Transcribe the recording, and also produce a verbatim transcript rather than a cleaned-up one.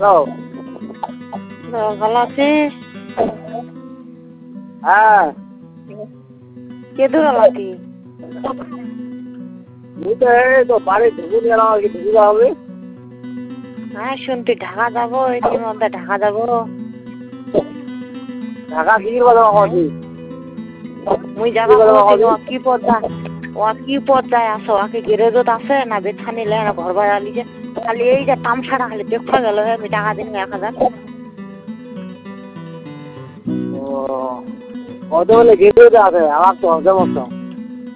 ভালো আছিস? হ্যাঁ কে দূর আলাতি? তো বাড়ি ঢুকে গেলাম আর কি, ঢুকে হবে। হ্যাঁ শুনতি ঢাকা যাবো, এটির মধ্যে ঢাকা যাবো। ঢাকা কিনির কথা বলছি। মুই যাবা বলছি, ও কি পর্যায়ে ও কি পর্যায়ে আসো? আকে গ্যারেজত আছে না বেছা নিলে না ঘর ভাড়া লিছে? খালি এই যে তামসাটা খালি দেখা গেল, আমি টাকা দিন এক হাজার। ও কত বলে গেটে আছে আমার তো সমস্যা।